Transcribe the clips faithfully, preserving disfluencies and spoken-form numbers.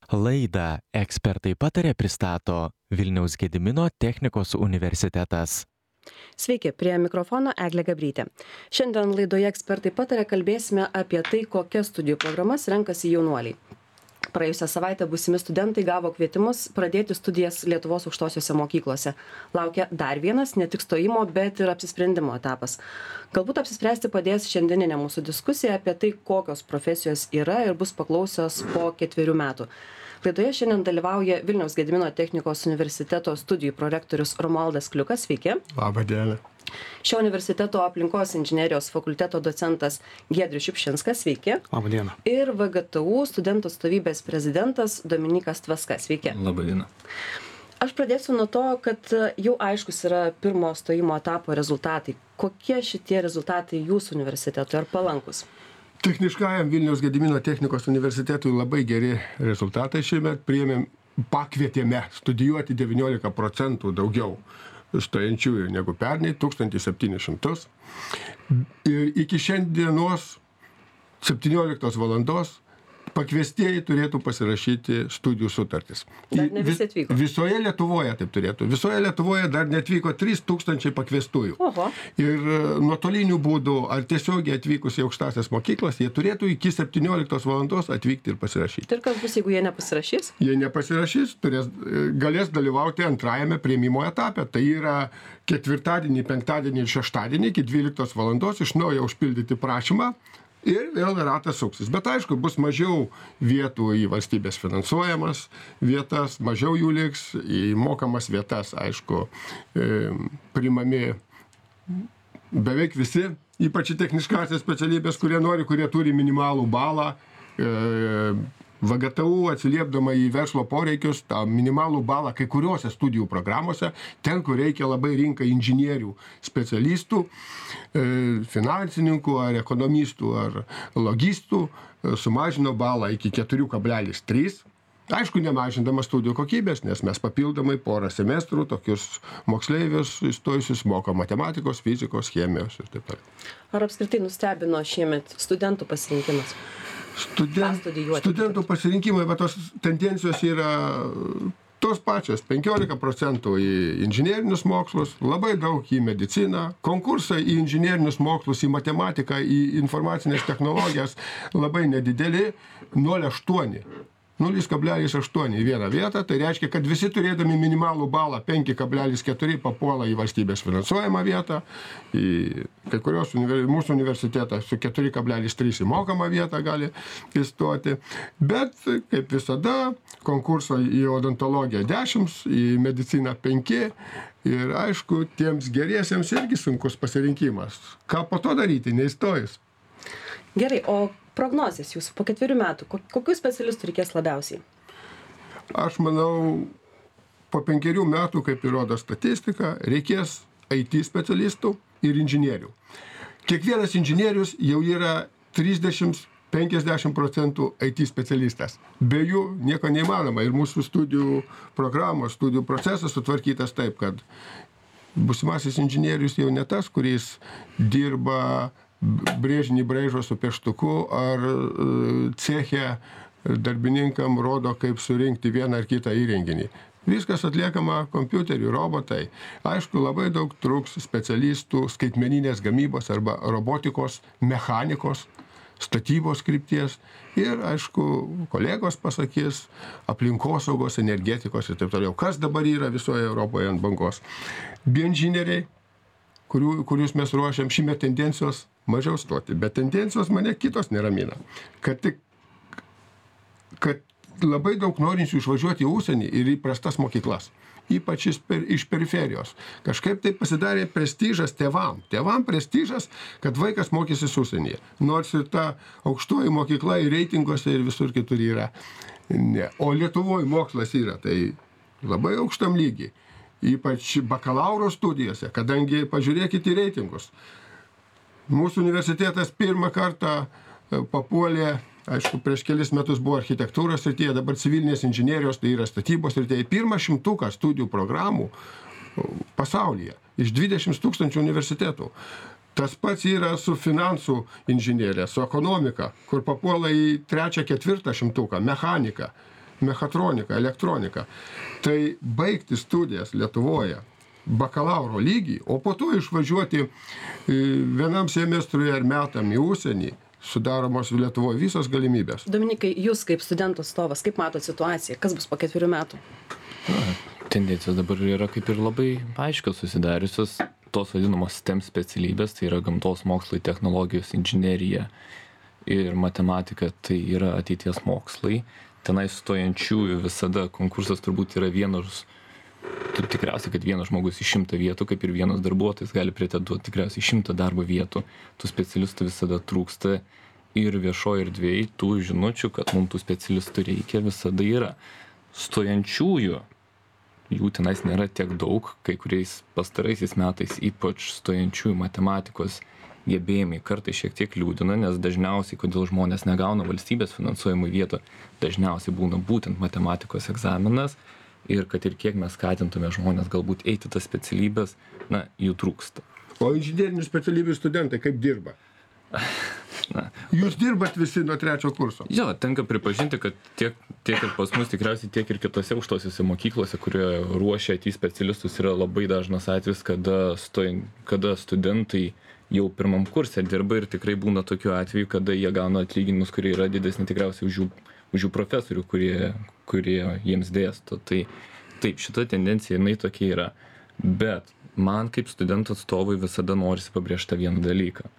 Laidą Ekspertai patarė pristato Vilniaus Gedimino technikos universitetas. Sveiki, prie mikrofono Eglė Gabrytė. Šiandien laidoje Ekspertai patarė kalbėsime apie tai, kokias studijų programas renkasi jaunuoliai. Praėjusią savaitę būsimi studentai gavo kvietimus pradėti studijas Lietuvos aukštosiose mokyklose. Laukia dar vienas ne tik stojimo, bet ir apsisprendimo etapas. Galbūt apsispręsti padės šiandieninė mūsų diskusija apie tai, kokios profesijos yra ir bus paklausios po ketverių metų. Laidoje šiandien dalyvauja Vilniaus Gedimino technikos universiteto studijų prorektorius Romualdas Kliukas. Sveiki. Labą dieną. Šio universiteto aplinkos inžinerijos fakulteto docentas Giedrius Šiupšinskas. Sveiki. Labą dieną. Ir V G T U studentų atstovybės prezidentas Dominykas Tvaska. Sveiki. Labą dieną. Aš pradėsiu nuo to, kad jau aiškus yra pirmo stojimo etapo rezultatai. Kokie šitie rezultatai jūsų universitetui ar palankus? Techniškajam Vilniaus Gedimino technikos universitetui labai geri rezultatai šiemet. Priėmėm, pakvietėme studijuoti devyniolika procentų daugiau stojančiųjų negu pernai, tūkstantį septynis šimtus. Ir iki šiandienos septynioliktos valandos pakviestieji turėtų pasirašyti studijų sutartis. Dar ne visi atvyko. Visoje Lietuvoje taip turėtų. Visoje Lietuvoje dar netvyko trys tūkstančiai pakviestųjų. Oho. Ir nuotoliniu būdu ar tiesiogiai atvykus į aukštąsias mokyklas, jie turėtų iki septynioliktos valandos atvykti ir pasirašyti. Ir kas bus, jeigu jie nepasirašys? Jie nepasirašys, turės, galės dalyvauti antrajame priėmimo etape. Tai yra ketvirtadienį, penktadienį ir šeštadienį iki dvyliktos valandos iš naujo užpildyti prašymą. Ir vėl ratas suksis. Bet aišku, bus mažiau vietų į valstybės finansuojamas vietas, mažiau jų liks, į mokamas vietas, aišku, priimami beveik visi, ypač į techniškasias specialybės, kurie nori, kurie turi minimalų balą. V G T U atsiliepdama į verslo poreikius, tą minimalų balą kai kuriuose studijų programuose, ten, kur reikia labai rinkai inžinierių, specialistų, finansininkų ar ekonomistų ar logistų, sumažino balą iki keturi kablelis trys. Aišku, nemažindamas studijų kokybės, nes mes papildomai porą semestrų tokius moksleivius įstojusius moko matematikos, fizikos, chemijos ir taip toliau. Ar apskritai nustebino šiemet studentų pasirinkimas? Student, studentų pasirinkimai, bet tos tendencijos yra tos pačios. penkiolika procentų į inžinerinius mokslus, labai daug į mediciną, konkursai į inžinerinius mokslus, į matematiką, į informacinės technologijas labai nedideli, nulis kablelis aštuoni. nulis kablelis aštuoni į vieną vietą, tai reiškia, kad visi turėdami minimalų balą penki kablelis keturi papuola į valstybės finansuojamą vietą, į kai kurios univer... mūsų universitetą su keturi kablelis trys į mokamą vietą gali įstoti, bet kaip visada konkurso į odontologiją dešimt, į mediciną penki ir aišku, tiems geriesiems irgi sunkus pasirinkimas. Ką po to daryti, neįstojus? Gerai, o prognozės jūsų po ketverių metų, kokių specialistų reikės labiausiai? Aš manau, po penkerių metų, kaip įrodo statistika, reikės I T specialistų ir inžinierių. Kiekvienas inžinierius jau yra trisdešimt iki penkiasdešimt procentų I T specialistas. Be jų nieko neįmanoma ir mūsų studijų programos, studijų procesas sutvarkytas taip, kad būsimasis inžinierius jau ne tas, kuris dirba brėžinį braižo su pieštuku ar ceche darbininkam rodo, kaip surinkti vieną ar kitą įrenginį. Viskas atliekama kompiuteriu, robotai. Aišku, labai daug trūks specialistų skaitmeninės gamybos arba robotikos, mechanikos, statybos krypties ir, aišku, kolegos pasakys aplinkosaugos, energetikos ir taip toliau. Kas dabar yra visoje Europoje ant bangos? Bioinžinieriai, kurių, kurius mes ruošiam, šįmet tendencijos mažiau stoti, bet tendencijos mane kitos neramina. Kad, tik, kad labai daug norinčių išvažiuoti į užsienį ir į prastas mokyklas, ypač iš, per, iš periferijos. Kažkaip tai pasidarė prestižas tėvam. Tėvam prestižas, kad vaikas mokysis užsienyje. Nors ir ta aukštoji mokykla ir reitinguose ir visur kitur yra. Ne. O Lietuvoje mokslas yra, tai labai aukštam lygiai. Ypač bakalauro studijose, kadangi pažiūrėkite į reitingus. Mūsų universitetas pirmą kartą papuolė, aišku, prieš kelis metus buvo architektūros srityje, dabar civilinės inžinerijos, tai yra statybos srityje, pirmą šimtuką studijų programų pasaulyje iš dvidešimt tūkstančių universitetų. Tas pats yra su finansų inžinerija, su ekonomika, kur papuola į trečią, ketvirtą šimtuką, mechanika. mechatronika, elektronika. Tai baigti studijas Lietuvoje bakalauro lygį, o po to išvažiuoti vienam semestrui ar metam į užsienį, sudaromos Lietuvoje visos galimybės. Dominikai, jūs kaip studentų atstovas, kaip matot situaciją? Kas bus po ketverių metų? Na, tendencijos dabar yra kaip ir labai aiškios susidariusios. Tos vadinamos STEM specialybės, tai yra gamtos mokslai, technologijos, inžinerija ir matematika, tai yra ateities mokslai. Tenai stojančiųjų visada konkursas turbūt yra vienas, tikriausiai, kad vienas žmogus iš šimto vietų, kaip ir vienas darbuotojas gali pretenduoti tikriausiai šimtą darbo vietų. Tų specialistų visada trūksta ir viešoje erdvėje tų žinučių, kad mums tų specialistų reikia, visada yra. Stojančiųjų, jų tenais nėra tiek daug, kai kuriais pastaraisiais metais ypač stojančiųjų matematikos gebėjimai kartais šiek tiek liūdina, nes dažniausiai, kodėl žmonės negauna valstybės finansuojamų vietų, dažniausiai būna būtent matematikos egzaminas. Ir kad ir kiek mes skatintume žmonės galbūt eiti tas specialybės, na, jų trūksta. O inžinerinių specialybių studentai kaip dirba? Na, Jūs dirbat visi nuo trečio kurso? Jo, tenka pripažinti, kad tiek, tiek ir pas mus tikriausiai, tiek ir kitose aukštosiose mokyklose, kurie ruošia I T specialistus, yra labai dažnas atvejis, kada, stoj, kada studentai jau pirmam kurse dirba ir tikrai būna tokių atvejų, kada jie gauna atlyginimus, kurie yra didesni tikriausiai už jų už jų profesorių, kurie, kurie jiems dėsto. Tai taip, šita tendencija, jinai tokia yra. Bet man kaip studentų atstovui visada norisi pabrėžti vieną dalyką.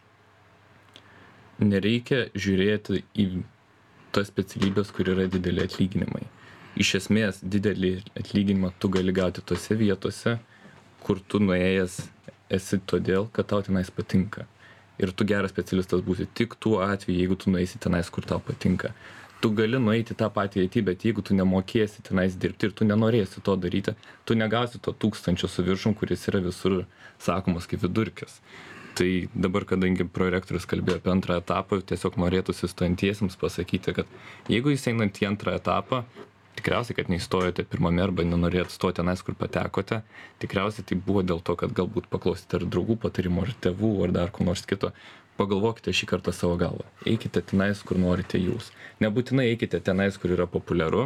Nereikia žiūrėti į tas specialybės, kur yra dideli atlyginimai. Iš esmės, didelį atlyginimą tu gali gauti tose vietose, kur tu nuėjęs esi todėl, kad tau tenais patinka. Ir tu geras specialistas būsi tik tuo atveju, jeigu tu nueisi tenais, kur tau patinka. Tu gali nueiti tą patį I T, bet jeigu tu nemokėsi tenais dirbti ir tu nenorėsi to daryti, tu negausi to tūkstančio su viršum, kuris yra visur sakomas kaip vidurkis. Tai dabar, kadangi prorektorius kalbėjo apie antrą etapą, tiesiog norėtųsi stojantiesiems pasakyti, kad jeigu jūs einant į antrą etapą, tikriausiai, kad neįstojote pirmame arba nenorėjote stoti tenais, kur patekote, tikriausiai tai buvo dėl to, kad galbūt paklausite ar draugų patarimų, ar tėvų, ar dar ko nors kito. Pagalvokite šį kartą savo galvą. Eikite tenais, kur norite jūs. Nebūtinai eikite tenais, kur yra populiaru.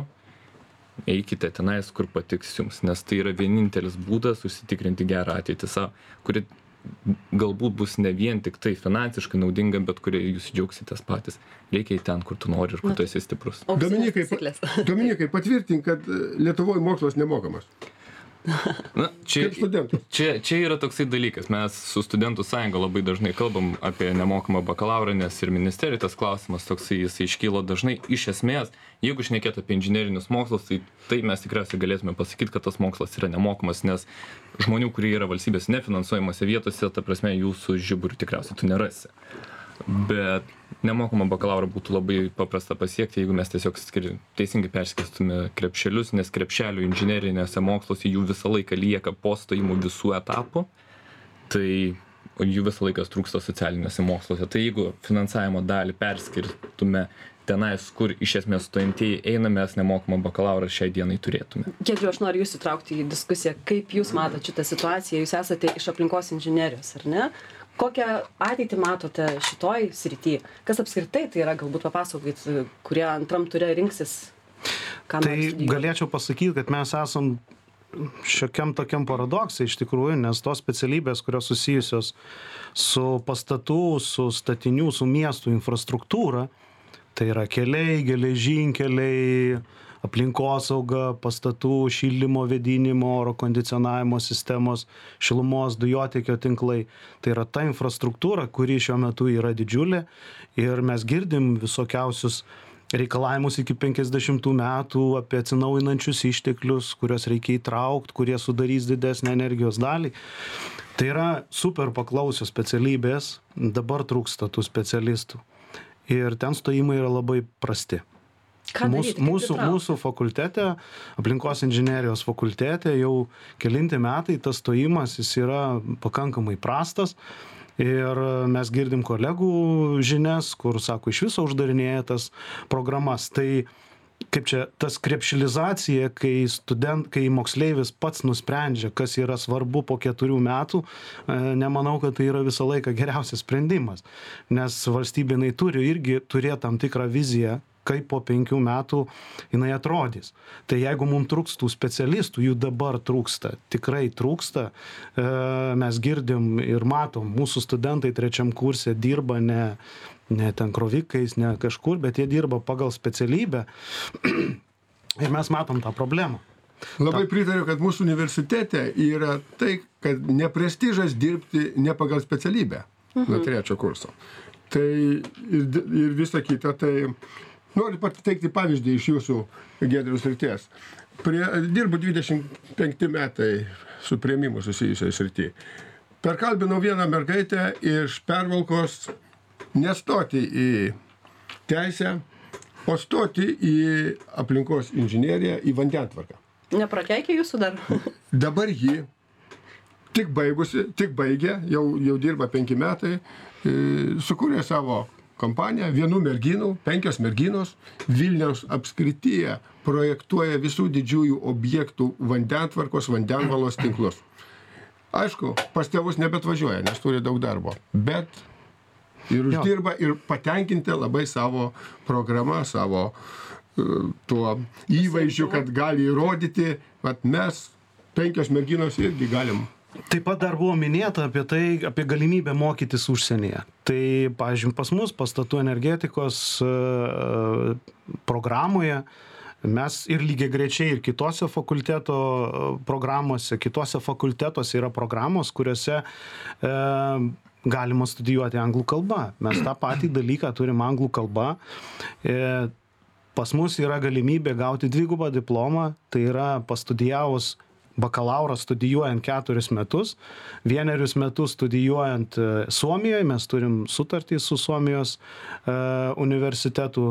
Eikite tenais, kur patiks jums, nes tai yra vienintelis būdas užsitikrinti gerą ateitį savo, kuri galbūt bus ne vien tik tai finansiškai naudinga, bet kurie jūs džiaugsitės patys. Reikia į ten, kur tu nori ir kur tu esi stiprus. Dominikai, Dominikai, patvirtink, kad Lietuvoje mokslas nemokamas. Na, čia, Kaip studentas. čia, čia yra toksai dalykas. Mes su studentų sąjunga labai dažnai kalbam apie nemokamą bakalaurą, nes ir ministerijai tas klausimas toksai jis iškyla dažnai. Iš esmės, jeigu šnekėt apie inžinerinius mokslus, tai, tai mes tikriausiai galėsime pasakyti, kad tas mokslas yra nemokamas, nes žmonių, kurie yra valstybės nefinansuojamose vietose, ta prasme, jūsų žiburių tikriausiai tu nerasi. Bet nemokamą bakalaurą būtų labai paprasta pasiekti, jeigu mes tiesiog skiri, teisingai perskirstume krepšelius, nes krepšelių inžinerinėse moksluose jų visą laiką lieka po stojimų visų etapų, tai jų visą laiką trūksta socialinėse moksluose. Tai jeigu finansavimo dalį perskirtume tenais, kur iš esmės stojantieji eina, mes nemokamą bakalaurą šiai dienai turėtume. Giedriau, aš noriu jūs įtraukti į diskusiją. Kaip jūs matote šitą situaciją? Jūs esate iš aplinkos inžinerijos, ar ne? Kokią ateitį matote šitoj srity? Kas apskritai tai yra, galbūt papasakokit, kurie antram ture rinksis? Tai galėčiau pasakyti, kad mes esam šiokiam tokiam paradoksai iš tikrųjų, nes tos specialybės, kurios susijusios su pastatų, su statinių, su miestų infrastruktūra, tai yra keliai, geležinkeliai, aplinkosauga, pastatų, šildymo, vėdinimo, oro kondicionavimo sistemos, šilumos, dujotiekio tinklai. Tai yra ta infrastruktūra, kuri šiuo metu yra didžiulė ir mes girdim visokiausius reikalavimus iki penkiasdešimtų metų apie atsinaujinančius išteklius, kuriuos reikia įtraukti, kurie sudarys didesnę energijos dalį. Tai yra super paklausios specialybės, dabar trūksta tų specialistų. Ir ten stojimai yra labai prasti. Mūsų, mūsų, mūsų fakultete, aplinkos inžinerijos fakultete jau kelinti metai tas stojimas jis yra pakankamai prastas ir mes girdim kolegų žinias, kur sako, iš viso uždarinėja tas programas. Tai kaip čia, tas krepšilizacija, kai student, kai moksleivis pats nusprendžia, kas yra svarbu po keturių metų, nemanau, kad tai yra visą laiką geriausias sprendimas. Nes valstybė jinai turi irgi turėti tam tikrą viziją, kaip po penkių metų jinai atrodys. Tai jeigu mums trūks tų specialistų, jų dabar trūksta, tikrai trūksta, e, mes girdim ir matom, mūsų studentai trečiam kurse dirba ne, ne ten krovikais, ne kažkur, bet jie dirba pagal specialybę ir mes matom tą problemą. Labai pritariu, kad mūsų universitete yra tai, kad ne prestižas dirbti ne pagal specialybę mhm. nuo trečio kurso. Tai ir, ir visa kita, tai noriu pateikti pavyzdį iš jūsų Giedriaus srities. Prie, dirbu dvidešimt penkti metai su priėmimu susijusiai srity. Perkalbinau vieną mergaitę iš Pervalkos nestoti į teisę, o stoti į aplinkos inžineriją, į vandentvarką. Neprakeikė jūsų dar? Dabar ji tik baigusi, tik baigė, jau, jau dirba penki metai, e, sukūrė savo kompaniją, vienų merginų, penkios merginos, Vilniaus apskrityje projektuoja visų didžiųjų objektų vandentvarkos, vandenvalos tinklus. Aišku, pas tėvus nebetvažiuoja, nes turi daug darbo, bet ir uždirba ir patenkinti labai savo programą, savo tuo įvaizdžiu, kad gali įrodyti, kad mes penkios merginos irgi galim. Taip pat dar buvo minėta apie tai, apie galimybę mokytis užsienyje. Tai, pavyzdžiui, pas mus pastatų energetikos programoje mes ir lygiagrečiai ir kitose fakulteto programuose, kitose fakultetuose yra programos, kuriuose e, galima studijuoti anglų kalba. Mes tą patį dalyką turim anglų kalba. E, pas mus yra galimybė gauti dvigubą diplomą, tai yra pastudijavus bakalaurą studijuojant keturis metus, vienerius metus studijuojant Suomijoje, mes turim sutartį su Suomijos e, universitetu,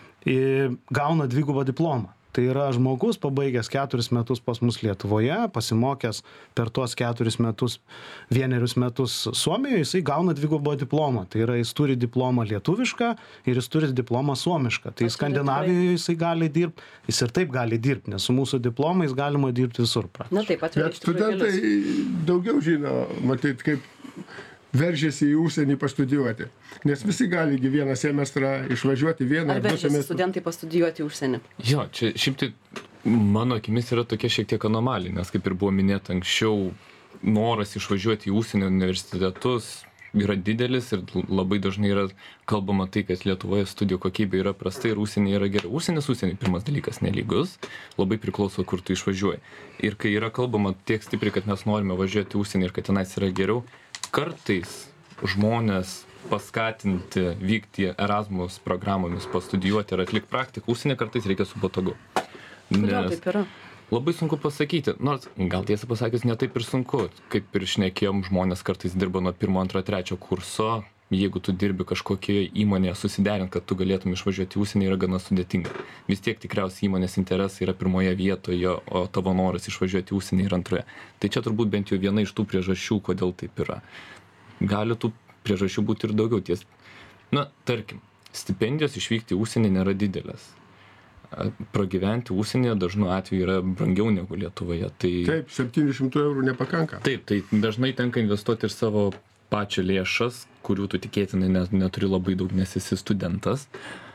gauna dvigubą diplomą. Tai yra žmogus pabaigęs keturis metus pas mus Lietuvoje, pasimokęs per tuos keturis metus, vienerius metus Suomijoje, jisai gauna dvigubą diplomą. Tai yra, jis turi diplomą lietuvišką ir jis turi diplomą suomišką. Tai Skandinavijoje jisai gali dirbti, jis ir taip gali dirbti, nes su mūsų diplomais galima dirbti visur. Na taip, atvirai. Bet studentai daugiau žino, matyt, kaip veržiasi į užsienį pastudijuoti. Nes visi gali vieną semestrą išvažiuoti vieną. Ar veržiasi studentai pastudijuoti užsienį? Jo, čia šiaip tai mano akimis yra tokia šiek tiek anomalija, nes kaip ir buvo minėta anksčiau, noras išvažiuoti į užsienio universitetus yra didelis ir labai dažnai yra kalbama tai, kad Lietuvoje studijų kokybė yra prasta ir užsienyje yra gera. Užsienis, užsienį pirmas dalykas nelygus, labai priklauso, kur tu išvažiuoji. Ir kai yra kalbama tiek stipriai, kad mes norime važiuoti į užsienį ir kad tenais yra geriau, kartais žmonės paskatinti vykti Erasmus programomis, pastudijuoti ir atlikti praktiką užsienį kartais reikia su botagu. Kodėl taip yra? Labai sunku pasakyti, nors gal tiesą pasakius ne taip ir sunku, kaip ir šnekėjom, žmonės kartais dirba nuo pirmo, antro, trečio kurso, jeigu tu dirbi kažkokioje įmonėje susiderint, kad tu galėtum išvažiuoti į užsienį, yra gana sudėtinga. Vis tiek tikriausiai įmonės interesai yra pirmoje vietoje, o tavo noras išvažiuoti į užsienį yra antroje. Tai čia turbūt bent jau viena iš tų priežasčių, kodėl taip yra. Gali tų priežasčių būti ir daugiau. Ties. Na, tarkim, stipendijos išvykti į užsienį nėra didelės. Pragyventi užsienyje dažnu atveju yra brangiau negu Lietuvoje. Tai... Taip, septyni šimtai eurų nepakanka. Taip, tai dažnai tenka investuoti ir savo pačią lėšas, kurių tu tikėtinai neturi labai daug, nes esi studentas.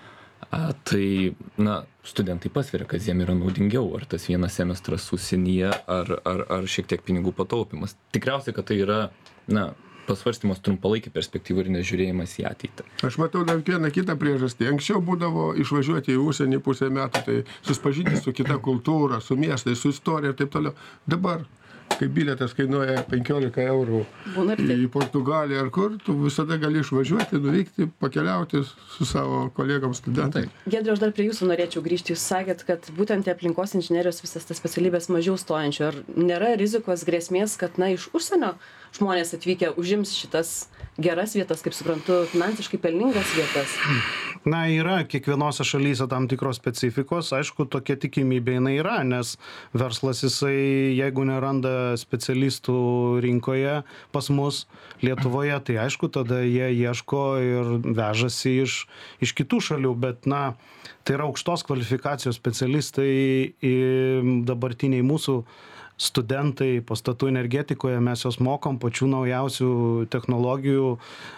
A, tai, na, studentai pasveria, kas jiem yra naudingiau, ar tas vienas semestras užsienyje, ar, ar, ar šiek tiek pinigų pataupimas. Tikriausiai, kad tai yra, na, pasvarstymas trumpalaikį perspektyvų ir nežiūrėjimas į ateitį. Aš matau dar vieną kitą priežastį. Anksčiau būdavo išvažiuoti į užsienį pusę metų, tai susipažinti su kita kultūra, su miestais, su istorija ir taip toliau. Dabar, kai bilietas kainuoja penkiolika eurų į Portugaliją ar kur, tu visada gali išvažiuoti, nuvykti, pakeliauti su savo kolegom studentai. Giedriau, aš dar prie jūsų norėčiau grįžti. Jūs sakėt, kad būtent aplinkos inžinerijos visas tas specialybės mažiau stojančių. Ar nėra rizikos grėsmės, kad, na, iš užsienio žmonės atvykę užims šitas geras vietas, kaip suprantu, finansiškai pelningas vietas? Na, yra kiekvienose šalyse tam tikros specifikos. Aišku, tokia tikimybė jinai yra, nes verslas jisai, jeigu neranda specialistų rinkoje pas mus Lietuvoje, tai aišku, tada jie ieško ir vežasi iš, iš kitų šalių, bet, na, tai yra aukštos kvalifikacijos specialistai dabartiniai mūsų studentai pastatų energetikoje, mes jos mokom pačių naujausių technologijų,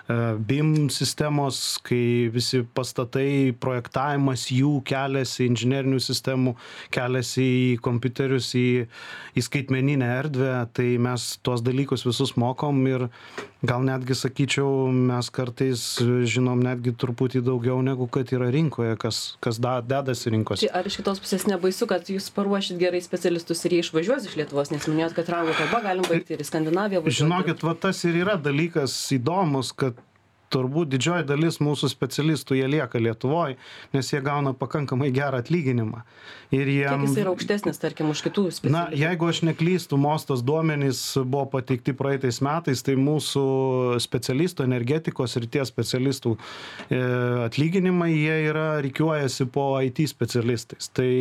B I M sistemos, kai visi pastatai, projektavimas jų keliasi, inžinerinių sistemų keliasi į kompiuterius, į, į skaitmeninę erdvę, tai mes tuos dalykus visus mokom ir gal netgi sakyčiau, mes kartais žinom netgi truputį daugiau negu kad yra rinkoje, kas, kas da, dedasi rinkose. Ar iš kitos pusės nebaisu, kad jūs paruošit gerai specialistus ir jie išvažiuos iš Lietuvos, nes minėjot, kad anglų kalba galim baigti ir į Skandinaviją važiuoti? Žinokit, va tas ir yra dalykas įdomus, kad turbūt didžioji dalis mūsų specialistų jie lieka Lietuvoje, nes jie gauna pakankamai gerą atlyginimą. Ir jiem... Kiek jis yra aukštesnis, tarkim, už kitų specialistų? Na, jeigu aš neklystu, Mostos duomenys buvo pateikti praeitais metais, tai mūsų specialistų, energetikos ir tie specialistų e, atlyginimai, jie yra rikiuojasi po I T specialistais. Tai,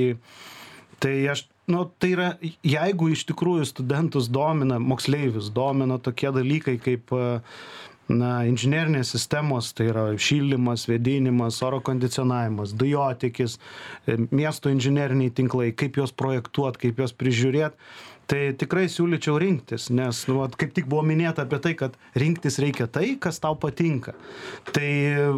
tai aš Nu, tai yra, jeigu iš tikrųjų studentus domina, moksleivius domina tokie dalykai kaip na, inžinerinės sistemos, tai yra šildymas, vėdinimas, oro kondicionavimas, dujotiekis, miesto inžineriniai tinklai, kaip juos projektuoti, kaip juos prižiūrėti, tai tikrai siūlyčiau rinktis, nes nu, kaip tik buvo minėta apie tai, kad rinktis reikia tai, kas tau patinka. Tai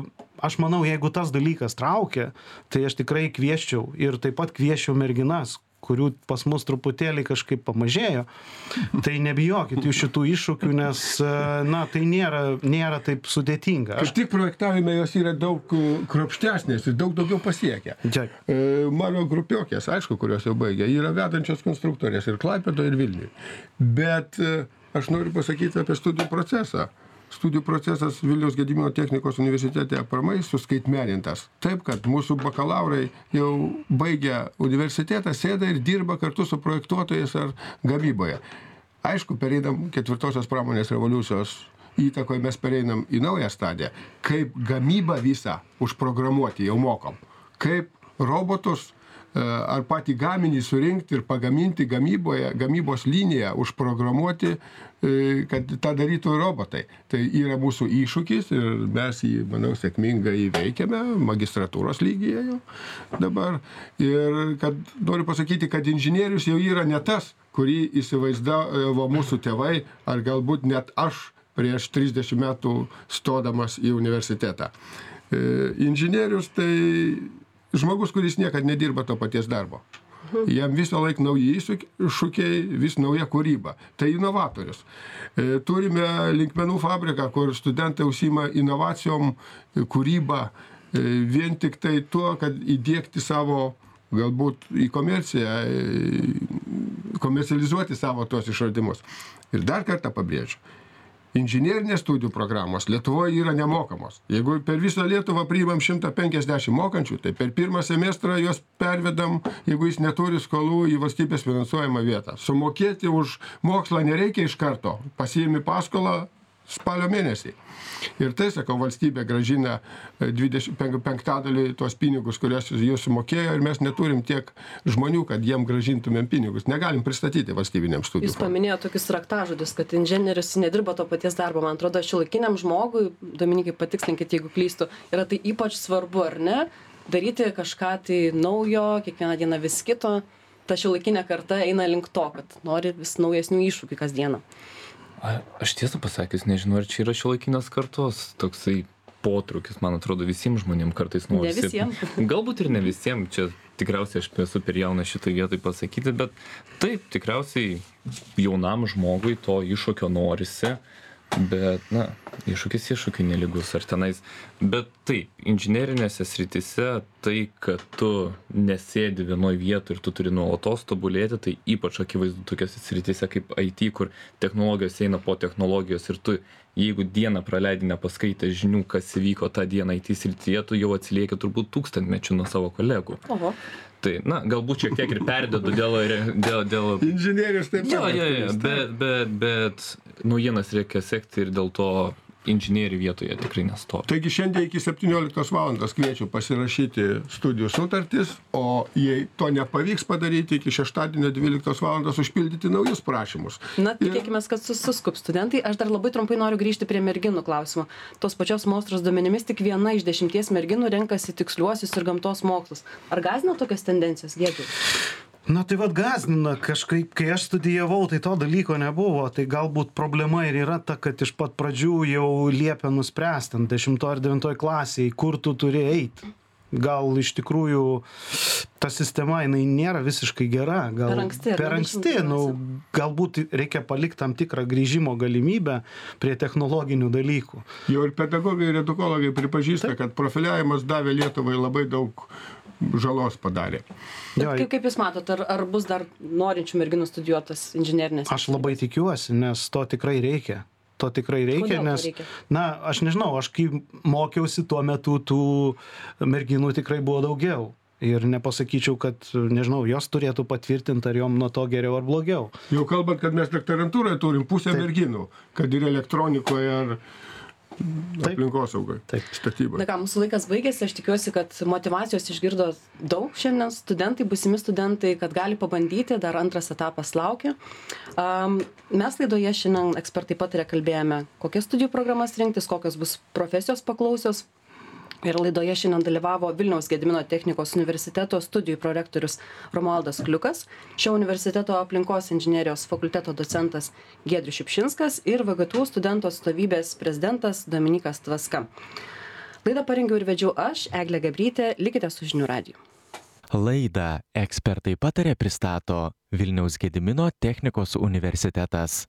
aš manau, jeigu tas dalykas traukia, tai aš tikrai kvieščiau ir taip pat kvieščiau merginas, kurių pas mus truputėlį kažkaip pamažėjo, tai nebijokit jūs šitų iššūkių, nes na, tai nėra, nėra taip sudėtinga. Aš tik projektavime jos yra daug kruopštesnės ir daug daugiau pasiekia. Čia. Mano grupiokės, aišku, kurios jau baigė, yra vedančios konstruktorės ir Klaipėdoje, ir Vilniuje. Bet aš noriu pasakyti apie studijų procesą. Studijų procesas Vilniaus Gedimino technikos universitete apramai suskaitmenintas. Taip, kad mūsų bakalaurai jau baigia universitetą, sėda ir dirba kartu su projektuotojais ar gamyboje. Aišku, pereidam ketvirtosios pramonės revoliucijos įtakoje mes pereinam į naują stadiją. Kaip gamybą visą užprogramuoti jau mokom. Kaip robotus ar patį gaminį surinkti ir pagaminti gamyboje, gamybos liniją, užprogramuoti, kad tą darytų robotai. Tai yra mūsų iššūkis ir mes jį, manau, sėkmingai įveikiame magistratūros lygyje jau dabar. Ir kad noriu pasakyti, kad inžinierius jau yra ne tas, kurį įsivaizdavo mūsų tėvai, ar galbūt net aš prieš trisdešimt metų stodamas į universitetą. Inžinierius tai žmogus, kuris niekad nedirba to paties darbo. Jam visą laiką nauji iššūkiai, vis nauja kūryba. Tai inovatorius. Turime linkmenų fabriką, kur studentai užsiima inovacijom, kūryba, vien tik tai tuo, kad įdiegti savo, galbūt į komerciją, komercializuoti savo tuos išradimus. Ir dar kartą pabrėžiu. Inžinerinės studijų programos Lietuvoje yra nemokamos. Jeigu per visą Lietuvą priimam šimtą penkiasdešimt mokančių, tai per pirmą semestrą juos pervedam, jeigu jis neturi skolų, į valstybės finansuojamą vietą. Sumokėti už mokslą nereikia iš karto. Pasiimi paskolą spalio mėnesį. Ir tai, sakau, valstybė grąžina dvidešimt penktadalį tuos pinigus, kuriuos jūs sumokėjo, ir mes neturim tiek žmonių, kad jiem grąžintumėm pinigus. Negalim pristatyti valstybiniam studijų. Jūs paminėjote tokius raktažodžius, kad inžinierius nedirba to paties darbo. Man atrodo, šiuolaikiniam žmogui, Dominikai, patikslinkit, jeigu klystu, yra tai ypač svarbu, ar ne? Daryti kažką tai naujo, kiekvieną dieną vis kito. Ta šiuolaikinė karta eina link to, kad nori vis naujesnių iššūkių kasdieną. A, aš tiesą pasakius, nežinau, ar čia yra šiuolaikinės kartos toksai potraukis, man atrodo, visiems žmonėms kartais norisi. Ne visiems. Galbūt ir ne visiems, čia tikriausiai aš esu per jaunas šitoj vietoj pasakyti, bet taip, tikriausiai jaunam žmogui to iššūkio norisi, bet, na, iššūkis iššūkiai nelygus ar tenais. Bet taip, inžinerinėse srityse tai, kad tu nesėdi vienoj vietoj ir tu turi nuolatos tobulėti, tai ypač akivaizdu tokiose srityse kaip I T, kur technologijos eina po technologijos ir tu, jeigu dieną praleidi nepaskaitę žinių, kas įvyko tą dieną I T srityje, tu jau atsilieki turbūt tūkstantmečių nuo savo kolegų. Oho. Tai, na, galbūt šiek tiek ir perdedu dėl... dėl, dėl... Inžinierius taip pat. Jo, jo, jo, bet, bet, bet naujienas reikia sekti ir dėl to inžinierių vietoje tikrai nestovi. Taigi šiandien iki septynioliktos valandos kviečiu pasirašyti studijų sutartis, o jei to nepavyks padaryti, iki šeštadienio dvyliktos valandos užpildyti naujus prašymus. Na, tikėkime, kad suskups studentai. Aš dar labai trumpai noriu grįžti prie merginų klausimo. Tos pačios Mostros duomenimis tik viena iš dešimties merginų renkasi tiksliuosius ir gamtos mokslus. Ar gąsdina tokios tendencijos, Giedrius? Na tai vad gąsdina kažkaip, kai aš studijavau, tai to dalyko nebuvo, tai galbūt problema ir yra ta, kad iš pat pradžių jau liepia nuspręsti ant dešimtoj ar devintoj klasėje, kur tu turi eiti. Gal iš tikrųjų ta sistema jinai nėra visiškai gera, gal Per anksti, per anksti nu, galbūt reikia palikti tam tikrą grįžimo galimybę prie technologinių dalykų. Jau ir pedagogai ir edukologai pripažįsta, Taip. kad profiliavimas davė Lietuvai labai daug žalos padarė. Bet kaip, kaip jūs matot, ar, ar bus dar norinčių merginų studijuotas inžinerinės? Aš labai tikiuosi, nes to tikrai reikia. To tikrai reikia, Kodėl nes, reikia? na, aš nežinau, aš kai mokiausi tuo metu, tų merginų tikrai buvo daugiau. Ir nepasakyčiau, kad, nežinau, jos turėtų patvirtinti, ar jom nuo to geriau ar blogiau. Jau kalbant, kad mes doktorantūroje turim pusę Taip. merginų, kad ir elektronikoje ar Taip. aplinkosaugai, Taip. statyboje. Na ką, mūsų laikas baigėsi, aš tikiuosi, kad motyvacijos išgirdo daug šiandien studentai, būsimi studentai, kad gali pabandyti, dar antras etapas laukia. Um, mes laidoje šiandien ekspertai patarė kalbėjome, kokias studijų programas rinktis, kokios bus profesijos paklausios. Ir laidoje šiandien dalyvavo Vilniaus Gedimino technikos universiteto studijų prorektorius Romualdas Kliukas, šio universiteto aplinkos inžinerijos fakulteto docentas Giedrius Šipšinskas ir V G T U studentų atstovybės prezidentas Dominykas Tvaska. Laidą parengiau ir vedžiau aš, Eglė Gabrytė, likite su žinių radiju. Laidą ekspertai patarė pristato Vilniaus Gedimino technikos universitetas.